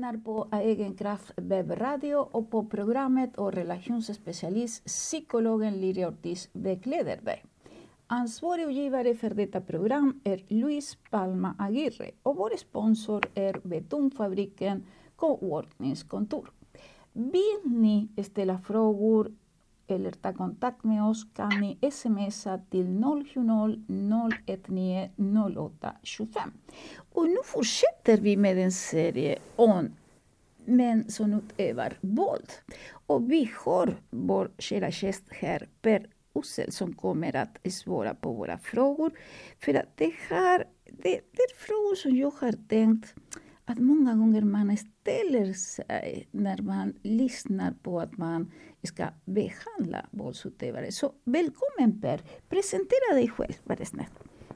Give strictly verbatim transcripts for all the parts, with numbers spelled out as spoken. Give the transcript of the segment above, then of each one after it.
lyssnar på Egen Kraft webbradio och på programmet och relationsspecialist psykologen Liria Ortiz vägleder dig. Ansvarig utgivare för detta program är Luis Palma Aguirre och vår sponsor är Betongfabriken Coworkningskontor. Vill ni ställa frågor eller ta kontakt med oss kan ni smsa till noll sju noll noll ett nio noll åtta två fem. Och nu fortsätter vi med en serie om män som utövar våld. Och vi har vår kära gäst här, Per Ussel, som kommer att svara på våra frågor. För att det här, det, det är frågor som jag har tänkt att många gånger man ställer sig när man lyssnar på att man ska behandla våldsutövare. Så välkommen Per, presentera dig själv, var det snällt.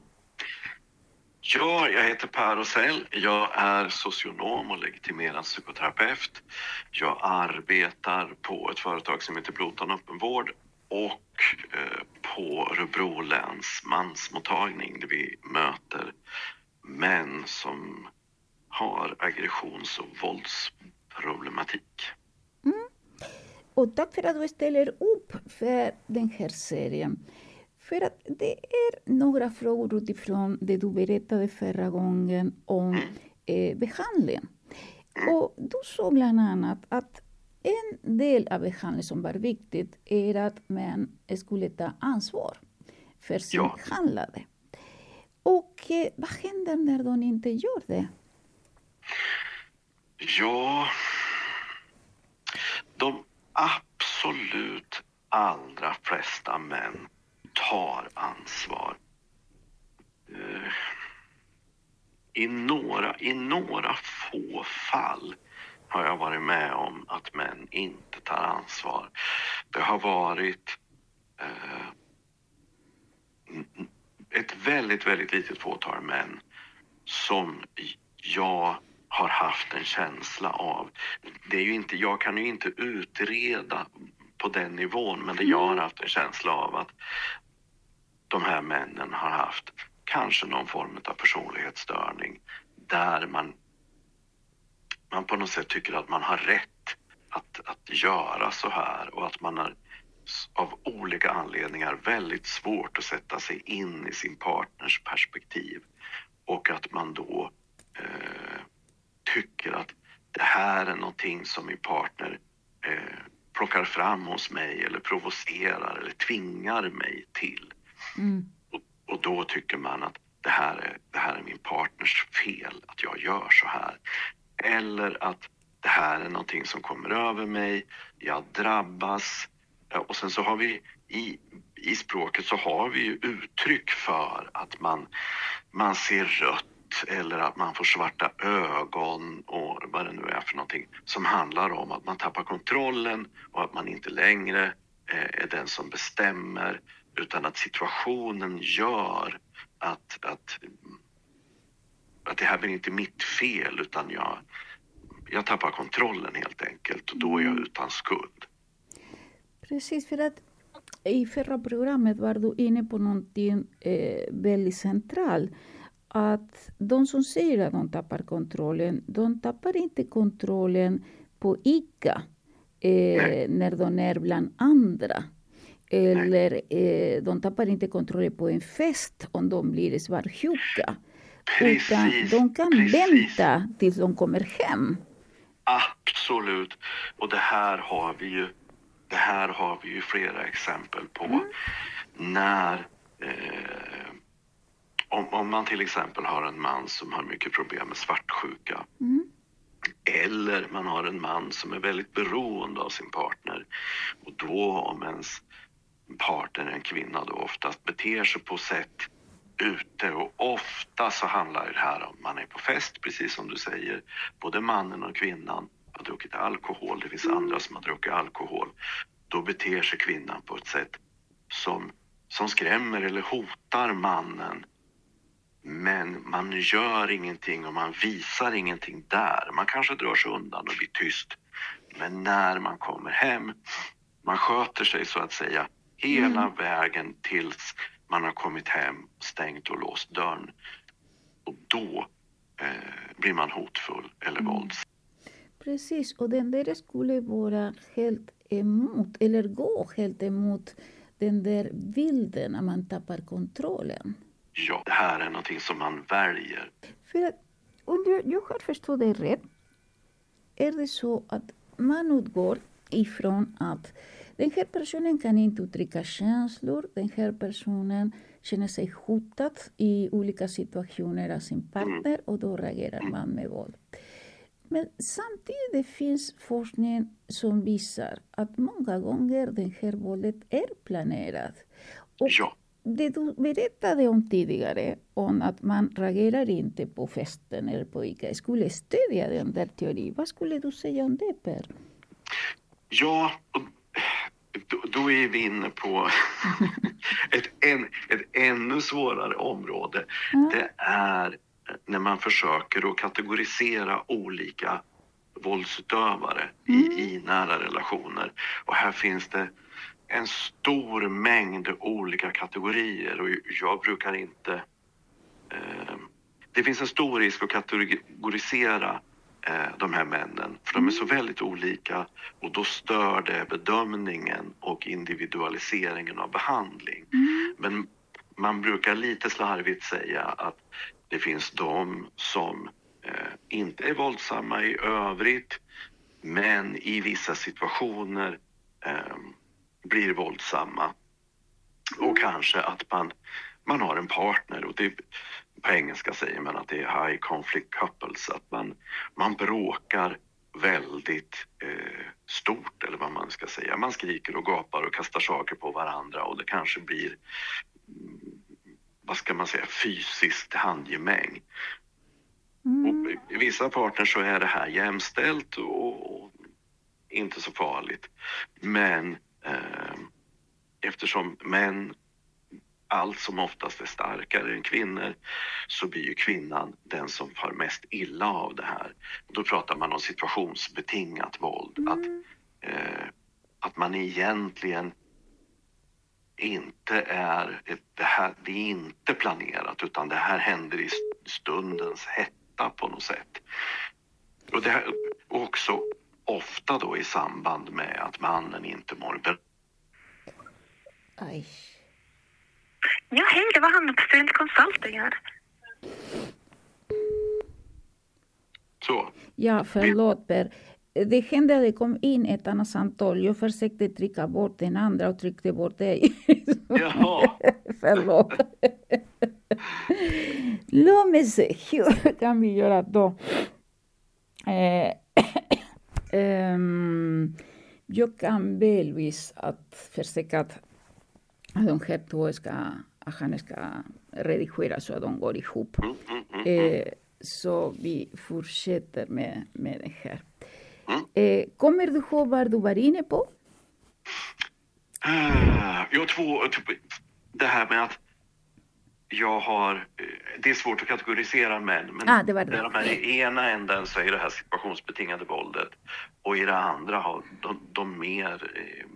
Ja, jag heter Per Ussel. Jag är socionom och legitimerad psykoterapeut. Jag arbetar på ett företag som heter Blotan öppenvård och eh, på Örebro läns mansmottagning där vi möter män som har aggressions- och våldsproblematik. Mm. Och tack för att du ställer upp för den här serien. För att det är några frågor utifrån det du berättade förra gången om mm. eh, behandlingen. Mm. Och du sa bland annat att en del av behandlingen som var viktigt är att män skulle ta ansvar för sin ja. handlade. Och eh, vad händer när de inte gör det? Ja, de absolut allra flesta män tar ansvar. Uh, I några, i några få fall har jag varit med om att män inte tar ansvar. Det har varit uh, ett väldigt, väldigt litet fåtal män som jag har haft en känsla av. Det är ju inte, jag kan ju inte utreda på den nivån, men det jag har haft en känsla av att de här männen har haft kanske någon form av personlighetsstörning där man, man på något sätt tycker att man har rätt att, att göra så här och att man har av olika anledningar väldigt svårt att sätta sig in i sin partners perspektiv och att man då eh, tycker att det här är någonting som min partner eh, plockar fram hos mig eller provocerar eller tvingar mig till. Mm. Och, och då tycker man att det här, är, det här är min partners fel att jag gör så här. Eller att det här är någonting som kommer över mig, jag drabbas. Och sen så har vi i, i språket så har vi ju uttryck för att man, man ser rött eller att man får svarta ögon och vad det nu är för någonting som handlar om att man tappar kontrollen och att man inte längre är den som bestämmer utan att situationen gör att, att, att det här blir inte mitt fel utan jag, jag tappar kontrollen helt enkelt och då är jag utan skuld. Precis, för att i förra programmet var du inne på någonting eh, väldigt centralt. Att de som säger att de tappar kontrollen, de tappar inte kontrollen på ICA eh, när de är bland andra. Eller eh, de tappar inte kontrollen på en fest om de blir svartsjuka. Utan de kan precis. vänta tills de kommer hem. Absolut. Och det här har vi ju, det här har vi ju flera exempel på. Mm. När... Eh, Om, om man till exempel har en man som har mycket problem med svartsjuka mm. eller man har en man som är väldigt beroende av sin partner och då om ens partner, en kvinna då oftast beter sig på sätt ute och ofta så handlar det här om man är på fest precis som du säger, både mannen och kvinnan har druckit alkohol, det finns mm. andra som har druckit alkohol, då beter sig kvinnan på ett sätt som, som skrämmer eller hotar mannen. Men man gör ingenting och man visar ingenting där. Man kanske drar sig undan och blir tyst. Men när man kommer hem, man sköter sig så att säga hela mm. vägen tills man har kommit hem, stängt och låst dörren. Och då eh, blir man hotfull eller mm. vålds. Precis, och den där skulle vara helt emot, eller gå helt emot den där bilden när man tappar kontrollen. Ja, det här är någonting som man väljer. För att, om jag, jag har förstått det rätt, är det så att man utgår ifrån att den här personen kan inte uttrycka känslor, den här personen känner sig hotad i olika situationer av sin partner och då reagerar man med våld. Men samtidigt det finns forskning som visar att många gånger den här våldet är planerat. Och Ja. det du berättade om tidigare, om att man reagerar inte på festen eller på ICA, skulle stödja den där teorin. Vad skulle du säga om det, Per? Ja, och då, då är vi inne på ett, en, ett ännu svårare område. Ja. Det är när man försöker att kategorisera olika våldsutövare Mm. i, i nära relationer. Och här finns det en stor mängd olika kategorier och jag brukar inte... Eh, det finns en stor risk att kategorisera eh, de här männen, för de är så väldigt olika och då stör det bedömningen och individualiseringen av behandling. Mm. Men man brukar lite slarvigt säga att det finns de som eh, inte är våldsamma i övrigt, men i vissa situationer eh, blir våldsamma. Och kanske att man, man har en partner, och det, på engelska säger man att det är high conflict couples, att man, man bråkar väldigt eh, stort, eller vad man ska säga. Man skriker och gapar och kastar saker på varandra och det kanske blir, vad ska man säga, fysiskt handgemäng. Mm. Och i vissa partner så är det här jämställt och, och inte så farligt. Men eh, eftersom män allt som oftast är starkare än kvinnor, så blir ju kvinnan den som far mest illa av det här. Då pratar man om situationsbetingat våld. Mm. Att, eh, att man egentligen inte är, det här, det är inte planerat, utan det här händer i stundens hetta på något sätt. Och det här också ofta då i samband med att mannen inte mår bra. Aj. Ja, hej, det var Hanna på Student Consulting här. Så. Ja, förlåt Per. Det hände att det kom in ett annat samtal. Jag försökte trycka bort den andra och tryckte bort dig. Jaha. Förlåt. Låt mig se, hur kan vi göra då? Eh, um, jag kan be Luis att försöka att de här två ska, att han ska redigera så att de går ihop. Mm, mm, mm, mm. Eh, så vi fortsätter med, med det här. Mm. Eh, kommer du ihåg vad du var inne på? Uh, jag tror typ, det här med att jag har, det är svårt att kategorisera män, men Ah, det var det. där de här i ena änden så är det här situationsbetingade våldet och i det andra har de, de mer eh,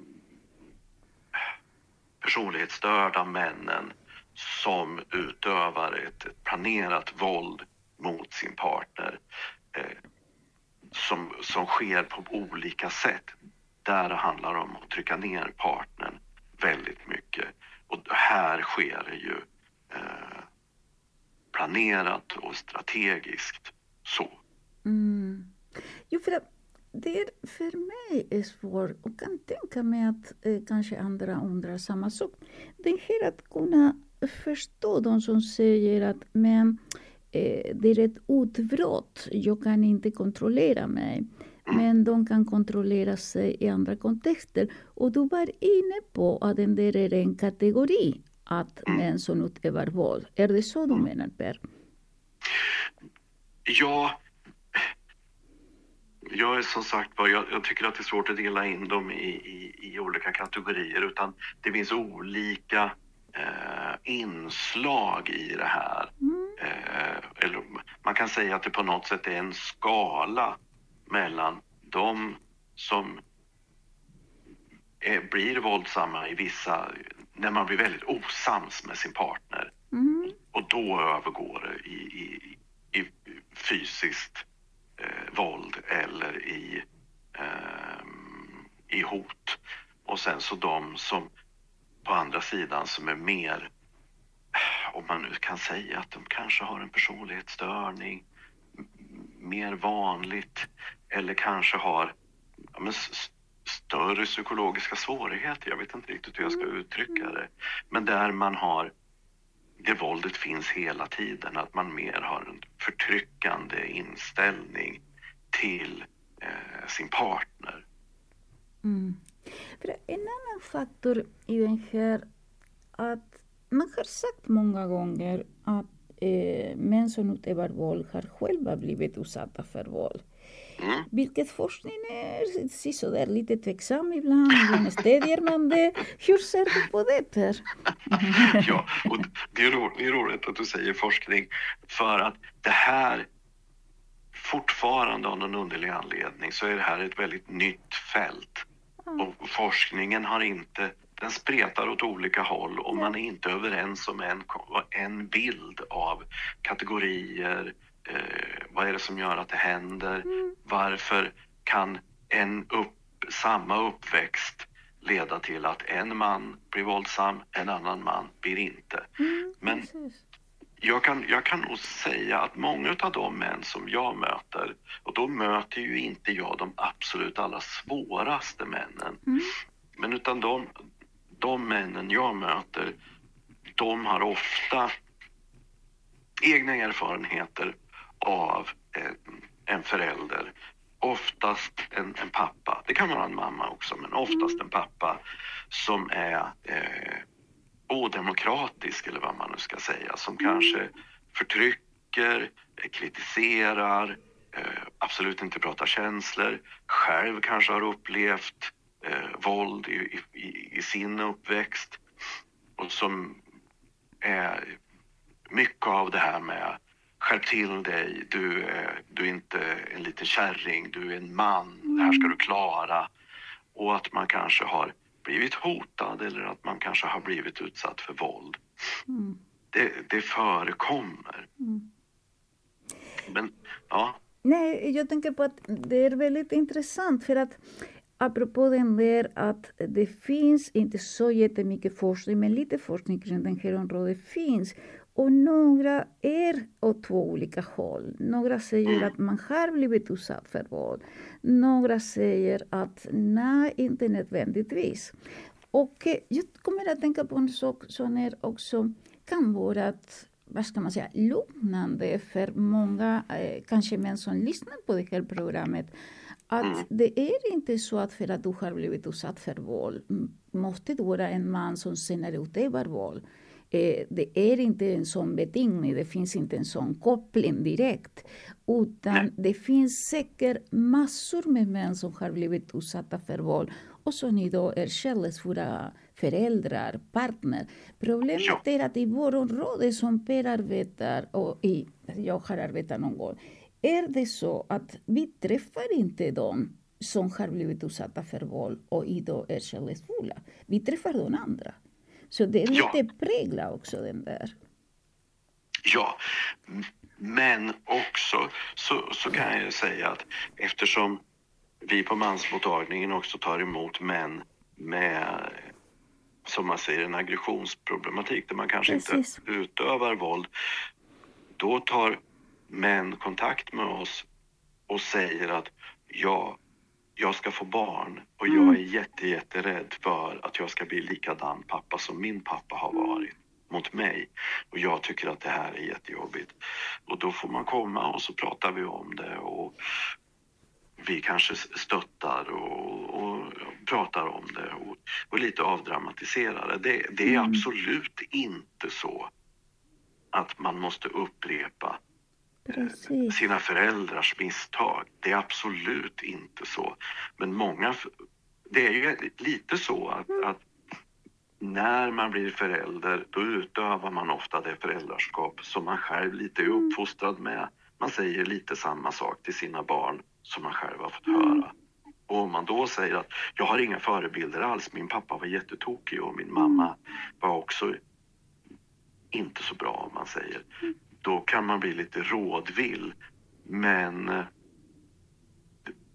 personlighetsstörda männen som utövar ett, ett planerat våld mot sin partner eh, som, som sker på olika sätt. Där det handlar om att trycka ner partnern väldigt mycket. Och här sker det ju eh, planerat och strategiskt så. Mm. Jo, för att det är för mig är svårt och kan tänka mig att eh, kanske andra undrar samma sak. Det här att kunna förstå de som säger att men, eh, det är ett utbrott, jag kan inte kontrollera mig. Men de kan kontrollera sig i andra kontexter. Och du var inne på att den där är en kategori att män som utövar våld. Är det så du menar, Per? Ja, jag är som sagt jag, jag tycker att det är svårt att dela in dem i, i, i olika kategorier, utan det finns olika eh, inslag i det här. Mm. Eh, eller man kan säga att det på något sätt är en skala mellan de som är, blir våldsamma i vissa, när man blir väldigt osams med sin partner. Mm. Och då övergår det i, i, i fysiskt eh, våld eller i, eh, i hot. Och sen så de som på andra sidan som är mer, om man nu kan säga att de kanske har en personlighetsstörning, mer vanligt, eller kanske har ja, men, s- större psykologiska svårigheter. Jag vet inte riktigt hur jag ska uttrycka det. Men där man har, det våldet finns hela tiden, att man mer har en förtryckande inställning till eh, sin partner. Mm. För en annan faktor i den här, att man har sagt många gånger att eh, män som utövar våld har själva blivit utsatta för våld. Mm. Vilket forskningen är sådär lite tveksam ibland, ibland stödjer man det. Hur ser du på det, Per? Ja, och det är, ro, det är roligt att du säger forskning, för att det här fortfarande av någon underlig anledning så är det här ett väldigt nytt fält. Och forskningen har inte, den spretar åt olika håll och man är inte överens om en, en bild av kategorier. Eh, vad är det som gör att det händer? Mm. Varför kan en upp, samma uppväxt leda till att en man blir våldsam, en annan man blir inte? Mm, Men precis. jag kan, jag kan nog säga att många av de män som jag möter, och då möter ju inte jag de absolut allra svåraste männen, Mm. men utan de, de männen jag möter, de har ofta egna erfarenheter av en, en förälder. Oftast en, en pappa, det kan vara en mamma också, men oftast en pappa som är eh, odemokratisk, eller vad man nu ska säga, som kanske förtrycker, eh, kritiserar, eh, absolut inte pratar känslor, själv kanske har upplevt eh, våld i, i, i sin uppväxt, och som är mycket av det här med skärp till dig, du är, du är inte en liten kärring, du är en man, det här ska du klara. Och att man kanske har blivit hotad eller att man kanske har blivit utsatt för våld. Mm. Det, det förekommer. Mm. Men ja, Nej, jag tänker på att det är väldigt intressant för att apropå den där att det finns inte så jättemycket forskning, men lite forskning kring den här området finns. Och några är åt två olika håll. Några säger att man har blivit utsatt för våld. Några säger att nej, inte nödvändigtvis. Och eh, jag kommer att tänka på en sak som är också kan vara att, vad ska man säga, lugnande för många, eh, kanske män som lyssnar på det här programmet. Att Mm. det är inte så att för att du har blivit utsatt för våld måste du vara en man som senare utövar våld. Eh, det är inte en sån betingning, det finns inte en sån koppling direkt. Utan det finns säkert massor med män som har blivit utsatta för våld och som idag är kärleksfulla föräldrar, partner. Problemet Ja. är att i vår område som Per arbetar och i, jag har arbetat någon gång, är det så att vi träffar inte dem som har blivit utsatta för våld och idag är kärleksfulla. Vi träffar de andra. Så det är lite Ja. prägla också den där. Ja, men också så, så kan jag ju säga att eftersom vi på mansmottagningen också tar emot män med, som man säger, en aggressionsproblematik där man kanske Precis. inte utövar våld, då tar män kontakt med oss och säger att ja, jag ska få barn och jag är jätte, jätterädd för att jag ska bli likadan pappa som min pappa har varit mot mig. Och jag tycker att det här är jättejobbigt. Och då får man komma och så pratar vi om det och vi kanske stöttar och, och pratar om det och, och lite avdramatiserar det. Det, det är Mm. absolut inte så att man måste upprepa Precis. sina föräldrars misstag. Det är absolut inte så. Men många, det är ju lite så att, att när man blir förälder, då utövar man ofta det föräldraskap som man själv lite är uppfostrad med. Man säger lite samma sak till sina barn som man själv har fått höra. Och om man då säger att jag har inga förebilder alls, min pappa var jättetokig och min mamma var också inte så bra, om man säger. Då kan man bli lite rådvill. Men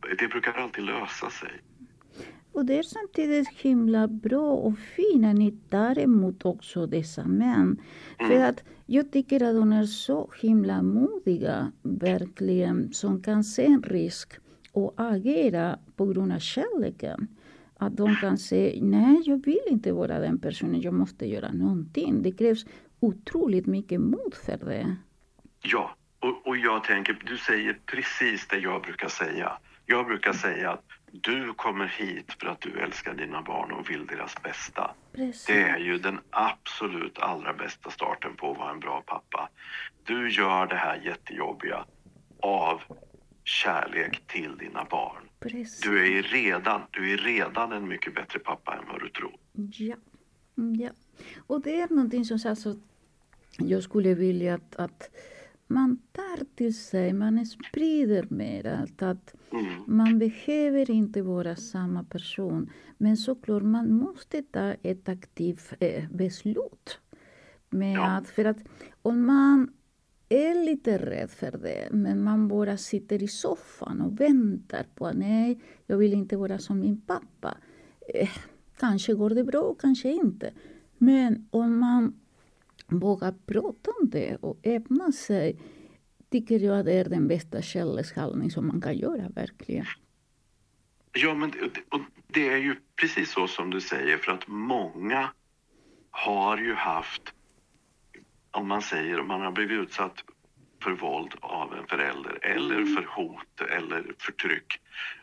det brukar alltid lösa sig. Och det är samtidigt himla bra och fint när ni tar emot också dessa män. Mm. För att jag tycker att de är så himla modiga, verkligen, som kan se en risk och agera på grund av kärleken. Att de kan säga, nej, jag vill inte vara den personen, jag måste göra någonting. Det krävs otroligt mycket mod för det. Ja, och, och jag tänker, du säger precis det jag brukar säga. Jag brukar säga att du kommer hit för att du älskar dina barn och vill deras bästa. Precis. Det är ju den absolut allra bästa starten på att vara en bra pappa. Du gör det här jättejobbiga av kärlek till dina barn. Precis. Du är redan, du är redan en mycket bättre pappa än vad du tror. Ja, ja. Och det är någonting som alltså, jag skulle vilja att, att man tar till sig, man sprider mer allt. Att mm. Man behöver inte vara samma person. Men såklart, man måste ta ett aktivt eh, beslut. Med ja. att, för att om man är lite rädd för det, men man bara sitter i soffan och väntar på att nej, jag vill inte vara som min pappa. Eh, kanske går det bra, kanske inte. Men om man vågar prata om det och öppna sig, tycker jag att det är den bästa kärlekshandling som man kan göra, verkligen. Ja, men och det är ju precis så som du säger, för att många har ju haft, om man säger, om man har blivit utsatt för våld av en förälder eller för hot eller förtryck,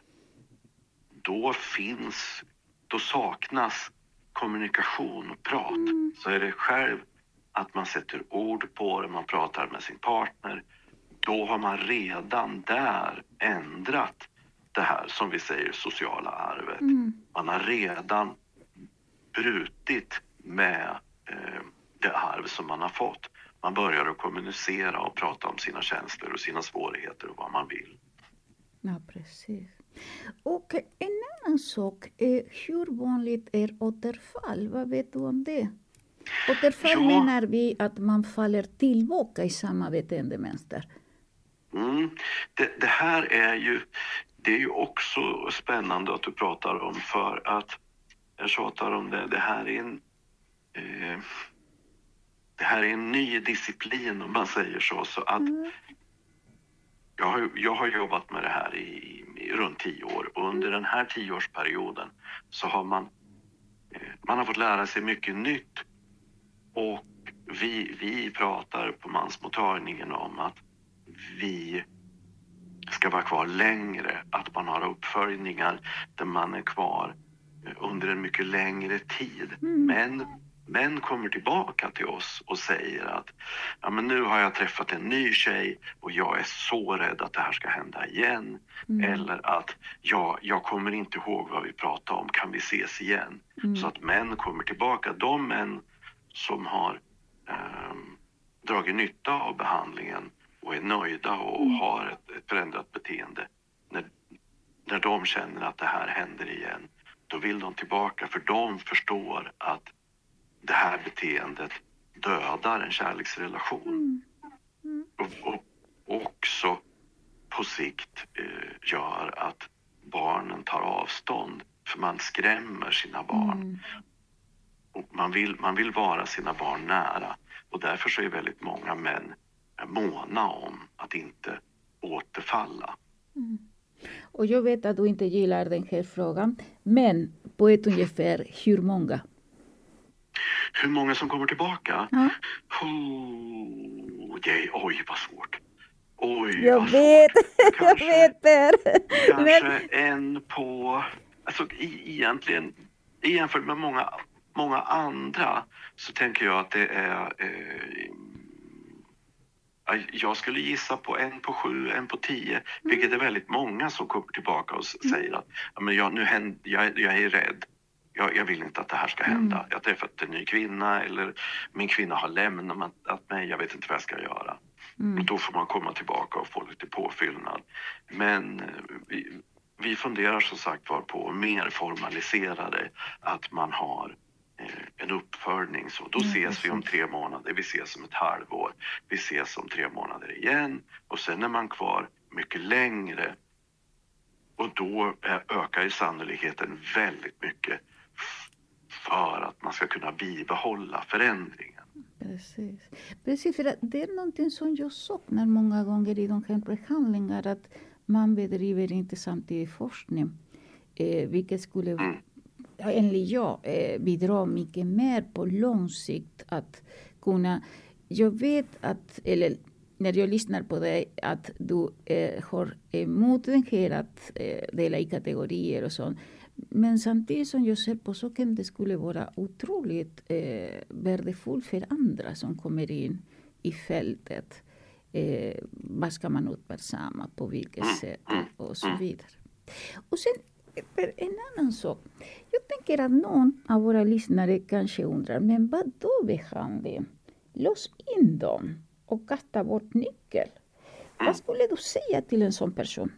då finns, då saknas kommunikation och prat. Mm. Så är det själv att man sätter ord på det, man pratar med sin partner, då har man redan där ändrat det här som vi säger sociala arvet. Mm. Man har redan brutit med eh, det arv som man har fått. Man börjar att kommunicera och prata om sina känslor och sina svårigheter och vad man vill. Ja, precis. Och en annan sak är, hur vanligt är återfall? Vad vet du om det? Återfall ja. menar vi att man faller tillbaka i samma beteendemönster. Mm. Det, det här är ju, det är ju också spännande att du pratar om, för att jag tjatar om det, det här är en eh, det här är en ny disciplin, om man säger så, så att mm. jag, har, jag har jobbat med det här i, i runt tio år, och under den här tioårsperioden så har man eh, man har fått lära sig mycket nytt, och vi, vi pratar på mansmottagningen om att vi ska vara kvar längre, att man har uppföljningar där man är kvar under en mycket längre tid. Mm. Men män kommer tillbaka till oss och säger att ja, men nu har jag träffat en ny tjej och jag är så rädd att det här ska hända igen. Mm. Eller att ja, jag kommer inte ihåg vad vi pratade om, kan vi ses igen? Mm. Så att män kommer tillbaka. De män som har eh, dragit nytta av behandlingen och är nöjda och mm. har ett, ett förändrat beteende, när, när de känner att det här händer igen, då vill de tillbaka, för de förstår att det här beteendet dödar en kärleksrelation. Mm. Mm. Och, och, och också på sikt eh, gör att barnen tar avstånd, för man skrämmer sina barn. Mm. Och man vill, man vill vara sina barn nära, och därför så är väldigt många män måna om att inte återfalla. Mm. Och jag vet att du inte gillar den här frågan, men på ett ungefär hur många? Hur många som kommer tillbaka? Ja. Oh, yay, oj, vad svårt. Oj, jag vad vet, svårt. Kanske, jag vet det. Kanske men... en på, alltså i, egentligen, jämfört med många, många andra, så tänker jag att det är, eh, jag skulle gissa på en på sju, en på tio, mm. vilket är väldigt många som kommer tillbaka och säger att ja, men jag, nu händer, jag, jag är rädd. Jag, jag vill inte att det här ska hända. Mm. Jag har träffat en ny kvinna, eller min kvinna har lämnat mig, jag vet inte vad jag ska göra. Mm. Och då får man komma tillbaka och få lite påfyllnad. Men vi, vi funderar som sagt var på mer formaliserade, att man har eh, en uppföljning. Så då mm. ses vi om tre månader, vi ses om ett halvår, vi ses om tre månader igen. Och sen är man kvar mycket längre Och då ökar ju sannolikheten väldigt mycket för att man ska kunna bibehålla förändringen. Precis. Precis, för att det är någonting som jag saknar många gånger i de här behandlingar, att man bedriver inte samtidigt forskning, eh, vilket skulle, mm. enligt jag, eh, bidra mycket mer på lång sikt att kunna. Jag vet att, eller när jag lyssnar på dig, att du eh, har emot den här att eh, dela i kategorier och sånt. Men samtidigt som jag ser på saken, det skulle vara otroligt eh, värdefullt för andra som kommer in i fältet. Eh, vad ska man uppmärksamma, på vilket sätt och så vidare. Och sen en annan sak. Jag tänker att någon av våra lyssnare kanske undrar, men vad då behandling? Lås in dem och kasta bort nyckel. Vad skulle du säga till en sån person?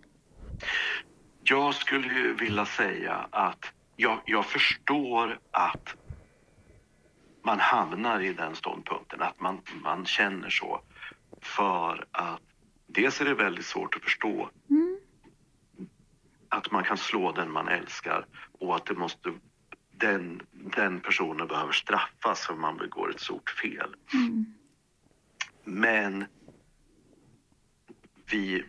Jag skulle ju vilja säga att jag, jag förstår att man hamnar i den ståndpunkten, att man, man känner så. För att dels är det väldigt svårt att förstå mm. att man kan slå den man älskar, och att det måste, den, den personen behöver straffas om man begår ett stort fel. Mm. Men vi...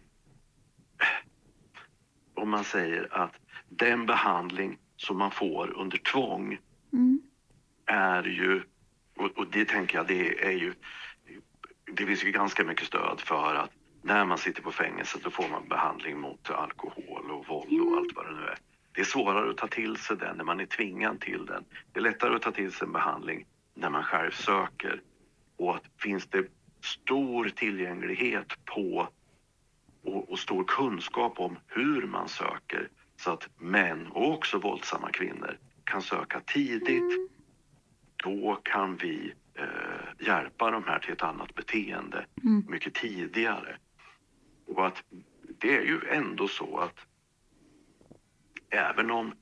Om man säger att den behandling som man får under tvång mm. är ju, och, och det tänker jag, det är ju, det finns ju ganska mycket stöd för att när man sitter på fängelse då får man behandling mot alkohol och våld och mm. allt vad det nu är. Det är svårare att ta till sig den när man är tvingad till den. Det är lättare att ta till sig en behandling när man själv söker. Och att finns det stor tillgänglighet på Och, och stor kunskap om hur man söker, så att män och också våldsamma kvinnor kan söka tidigt. Mm. Då kan vi eh, hjälpa de här till ett annat beteende mm. mycket tidigare. Och att det är ju ändå så att även om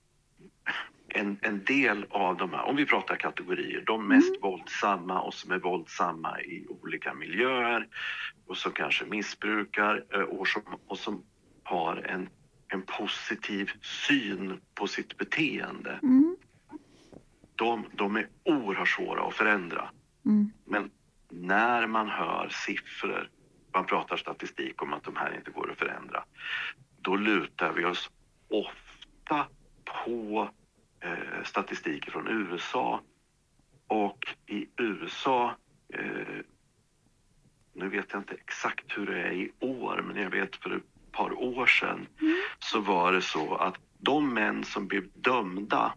en, en del av de här, om vi pratar kategorier, de mest mm. våldsamma och som är våldsamma i olika miljöer och som kanske missbrukar och som, och som har en, en positiv syn på sitt beteende. Mm. De, de är oerhört svåra att förändra. Mm. Men när man hör siffror, man pratar statistik om att de här inte går att förändra, då lutar vi oss ofta på eh, statistik från U S A. Och i U S A, eh, nu vet jag inte exakt hur det är i år, men jag vet för ett par år sedan mm. så var det så att de män som blev dömda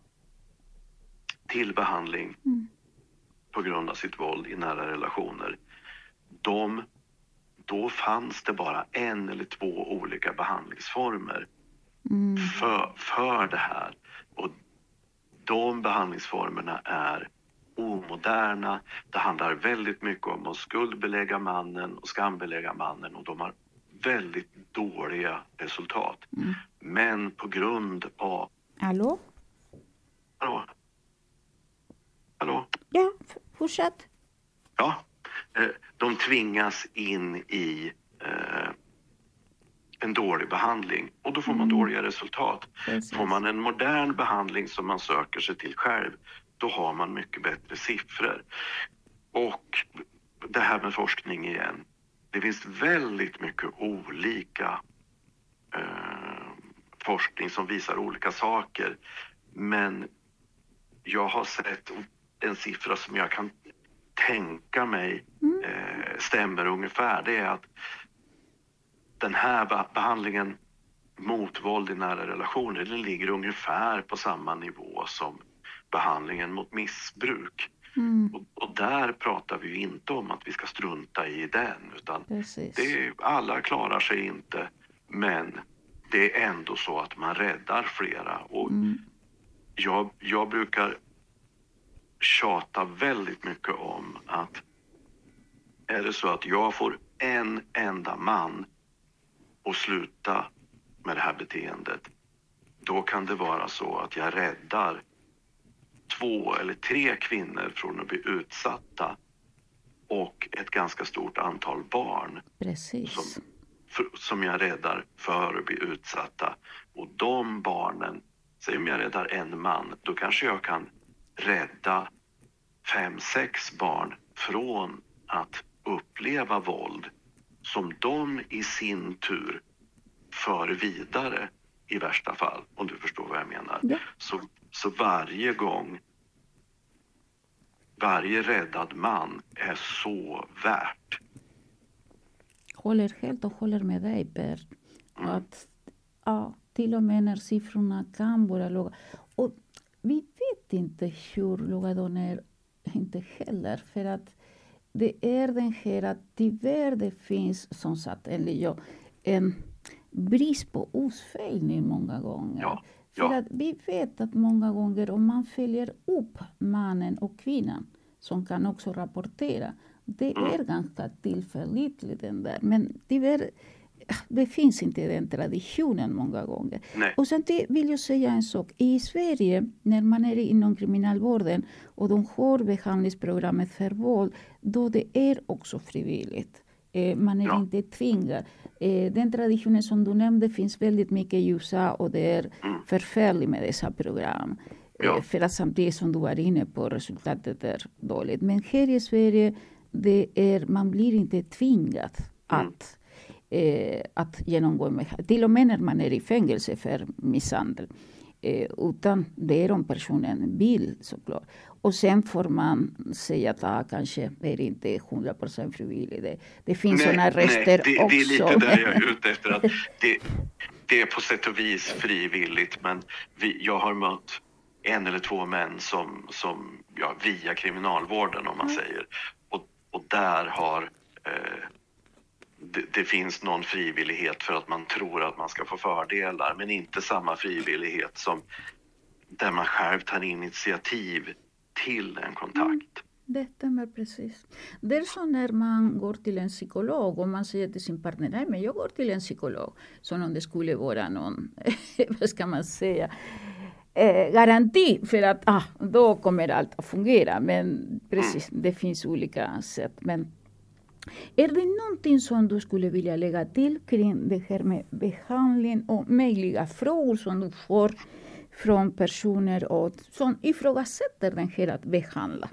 till behandling mm. på grund av sitt våld i nära relationer, de, då fanns det bara en eller två olika behandlingsformer mm. för, för det här. Och de behandlingsformerna är omoderna. Det handlar väldigt mycket om att skuldbelägga mannen och skambelägga mannen, och de har väldigt dåliga resultat. Mm. Men på grund av... Hallå? Hallå? Hallå? Ja, fortsätt. Ja, de tvingas in i eh, en dålig behandling, och då får man mm. dåliga resultat. Precis. Får man en modern behandling som man söker sig till själv, då har man mycket bättre siffror. Och det här med forskning igen. Det finns väldigt mycket olika eh, forskning som visar olika saker. Men jag har sett en siffra som jag kan tänka mig eh, stämmer ungefär. Det är att den här behandlingen mot våld i nära relationer, den ligger ungefär på samma nivå som behandlingen mot missbruk. Mm. Och, och där pratar vi ju inte om att vi ska strunta i den, utan det är, alla klarar sig inte, men det är ändå så att man räddar flera. Och mm. jag, jag brukar tjata väldigt mycket om att är det så att jag får en enda man att sluta med det här beteendet, då kan det vara så att jag räddar två eller tre kvinnor från att bli utsatta och ett ganska stort antal barn. Precis. Som, för, som jag räddar för att bli utsatta. Och de barnen, säg om jag räddar en man, då kanske jag kan rädda fem, sex barn från att uppleva våld som de i sin tur för vidare i värsta fall, om du förstår vad jag menar. Ja. Så, så varje gång, varje räddad man är så värt. Håller helt och håller med dig, Per. Mm. Att, ja, till och med när siffrorna kan vara låga. Och vi vet inte hur låga de är, inte heller. För att det är den här att tyvärr det finns, som sagt, enligt jag, en brist på utföljning många gånger. Ja, För ja. att vi vet att många gånger om man följer upp mannen och kvinnan som kan också rapportera, det Mm. är ganska tillförlitligt den där. Men tyvärr, det finns inte den traditionen många gånger. Nej. Och sen till, vill jag säga en sak. I Sverige, när man är inom kriminalvården och de har behandlingsprogrammet för våld, då det är också frivilligt. Eh, man är Ja. inte tvingad. Eh, den traditionen som du nämnde finns väldigt mycket i U S A och det är Mm. förfärligt med dessa program. Ja. Eh, för att samtidigt som du var inne på, resultatet är dåligt. Men här i Sverige, det är, man blir inte tvingad Mm. att Eh, att genomgå med, till och med när man är i fängelse för misshandel. Eh, utan det är om personen vill såklart. Och sen får man säga att ah, kanske är inte hundra procent frivilligt. Det, det finns sådana rester nej, det, också. det är lite där jag är ute efter. Att det, det är på sätt och vis frivilligt, men vi, jag har mött en eller två män som, som ja, via kriminalvården om man Mm. säger. Och, och där har eh, det, det finns någon frivillighet för att man tror att man ska få fördelar, men inte samma frivillighet som där man själv tar initiativ till en kontakt. Det stämmer precis. Det är så när man går till en psykolog och man säger till sin partner, nej men jag går till en psykolog. Som om det skulle vara någon, vad ska man säga, eh, garanti för att ah, då kommer allt att fungera. Men precis, det finns olika sätt. Men är det någonting som du skulle vilja lägga till kring det här med behandling och möjliga frågor som du får från personer och som ifrågasätter den här att behandla?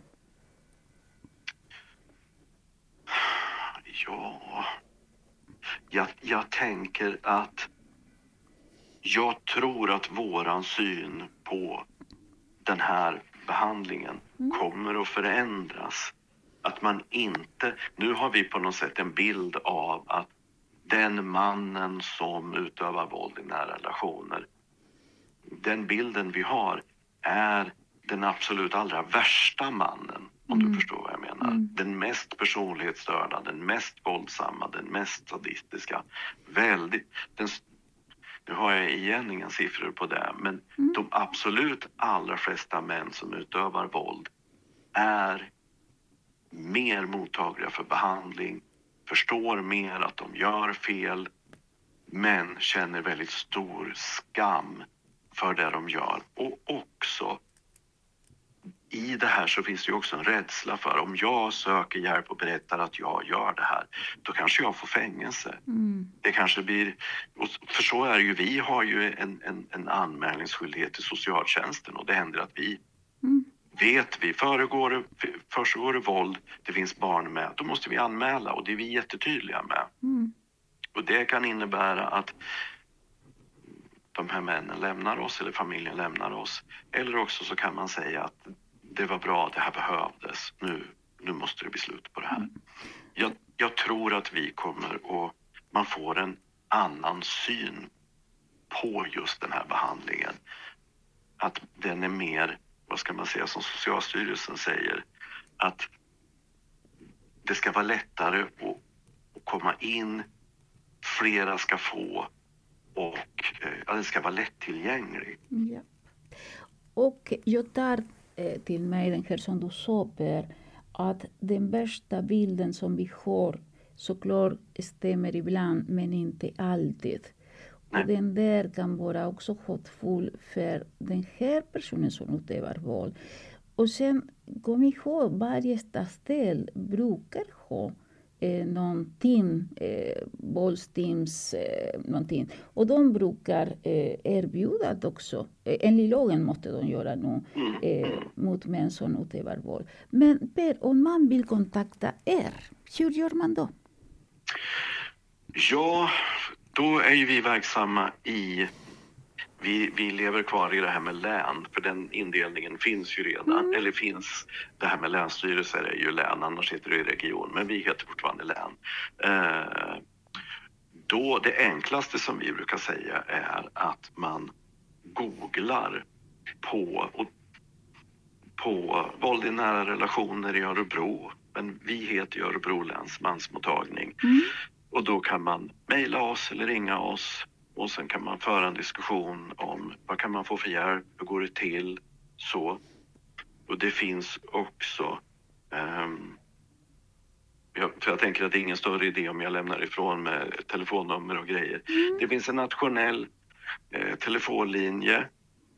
Ja, jag, jag tänker att jag tror att våran syn på den här behandlingen Mm. kommer att förändras. Att man inte, nu har vi på något sätt en bild av att den mannen som utövar våld i nära relationer, den bilden vi har är den absolut allra värsta mannen, om Mm. du förstår vad jag menar. Mm. Den mest personlighetsstörda, den mest våldsamma, den mest sadistiska. Väldigt, den, nu har jag igen inga siffror på det, men Mm. de absolut allra flesta män som utövar våld är mer mottagliga för behandling, förstår mer att de gör fel, men känner väldigt stor skam för det de gör. Och också i det här så finns det ju också en rädsla för om jag söker hjälp och berättar att jag gör det här, då kanske jag får fängelse. Mm. Det kanske blir, för så är det ju, vi har ju en, en, en anmälningsskyldighet till socialtjänsten och det händer att vi Mm. vet vi, föregår, försiggår det våld, det finns barn med, då måste vi anmäla och det är vi jättetydliga med. Mm. Och det kan innebära att de här männen lämnar oss eller familjen lämnar oss. Eller också så kan man säga att det var bra, det här behövdes, nu, nu måste det bli slut på det här. Jag, jag tror att vi kommer och man får en annan syn på just den här behandlingen. Att den är mer, vad ska man säga, som Socialstyrelsen säger, att det ska vara lättare att, att komma in, flera ska få och ja, det ska vara lättillgänglig. Ja. Och jag tar eh, till mig den här som du sa, Per, att den värsta bilden som vi har såklart stämmer ibland men inte alltid. Nej. Och den där kan vara också hotfull för den här personen som utövar våld. Och sen kom ihåg, varje stadsdel brukar ha eh, någonting, eh, våldsteams, eh, någonting. Och de brukar eh, erbjuda också, eh, enligt lagen måste de göra nu, eh, mot män som utövar våld. Men Per, om man vill kontakta er, hur gör man då? Ja, då är ju vi verksamma i... Vi, vi lever kvar i det här med län, för den indelningen finns ju redan. Mm. Eller finns, det här med länsstyrelser är ju län, annars heter det region. Men vi heter fortfarande län. Eh, då det enklaste som vi brukar säga är att man googlar på, och, på våld i nära relationer i Örebro. Men vi heter ju Örebro läns mansmottagning. Mm. Och då kan man mejla oss eller ringa oss. Och sen kan man föra en diskussion om vad kan man få för hjälp, hur går det till, så. Och det finns också, um, jag, för jag tänker att det är ingen större idé om jag lämnar ifrån med telefonnummer och grejer. Mm. Det finns en nationell eh, telefonlinje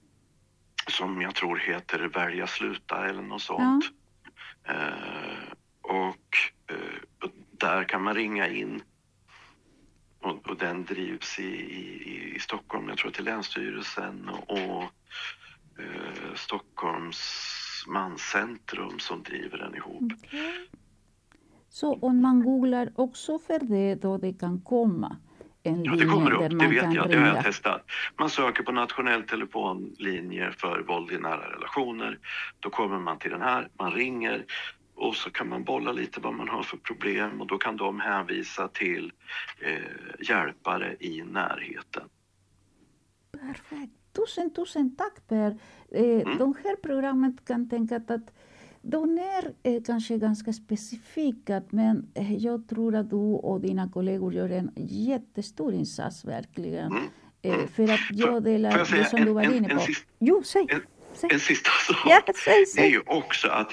som jag tror heter Välja sluta eller något sånt. Ja. Uh, och, uh, och där kan man ringa in. Och, och den drivs i, i, i Stockholm, jag tror till Länsstyrelsen och, och eh, Stockholms manscentrum som driver den ihop. Okay. Så om man googlar också för det då det kan komma en ja, det kommer upp, där man det vet kan jag, ringa. Det har jag testat. Man söker på nationell telefonlinje för våld i nära relationer. Då kommer man till den här, man ringer. Och så kan man bolla lite vad man har för problem och då kan de hänvisa till eh, hjälpare i närheten. Perfekt. Tusen, tusen tack Per. Eh, mm. De här programmet kan tänka att de är eh, kanske ganska specifika, men eh, jag tror att du och dina kollegor gör en jättestor insats verkligen. Mm. Eh, för att jag delar det som en, du var en, inne på. En, sist, jo, säg. En, säg. en sista sak. Ja, säg, säg. Det är ju också att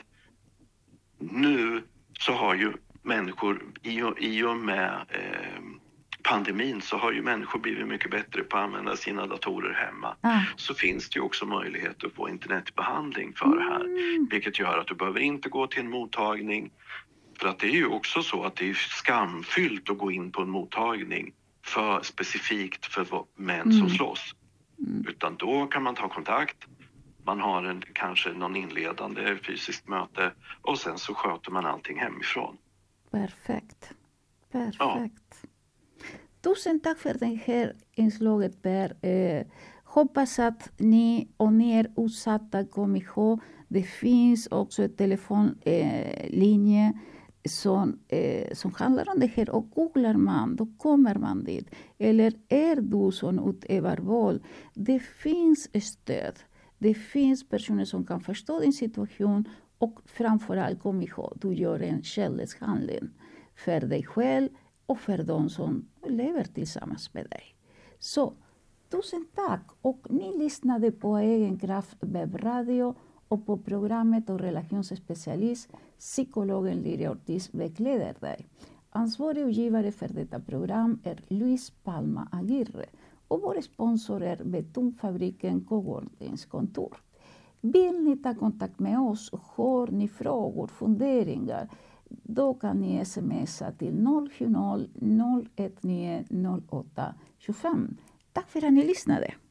nu så har ju människor, i och, i och med eh, pandemin så har ju människor blivit mycket bättre på att använda sina datorer hemma. Ah. Så finns det ju också möjlighet att få internetbehandling för det här. Mm. Vilket gör att du behöver inte gå till en mottagning. För att det är ju också så att det är skamfyllt att gå in på en mottagning för, specifikt för män mm. som slåss. Mm. Utan då kan man ta kontakt. Man har en, kanske någon inledande fysiskt möte och sen så sköter man allting hemifrån. Perfekt. Perfekt. Ja. Tusen tack för det här inslaget Per. Eh, hoppas att ni och ni är utsatta, kom ihåg. Det finns också en telefonlinje eh, som, eh, som handlar om det här. Och googlar man, då kommer man dit. Eller är du som utövar våld? Det finns stöd. Det finns personer som kan förstå din situation och framförallt kom ihåg, du gör en kärlekshandling för dig själv och för de som lever tillsammans med dig. Så tusen tack, och ni lyssnade på Egen Kraft webbradio och på programmet och relationsspecialist psykologen Liria Ortiz vägleder dig. Ansvarig utgivare för detta program är Luis Palma Aguirre. Och vår sponsor är Betongfabriken Kogordins kontor. Vill ni ta kontakt med oss och har ni frågor, funderingar, då kan ni smsa till noll sju noll noll ett nio noll åtta två fem. Tack för att ni lyssnade.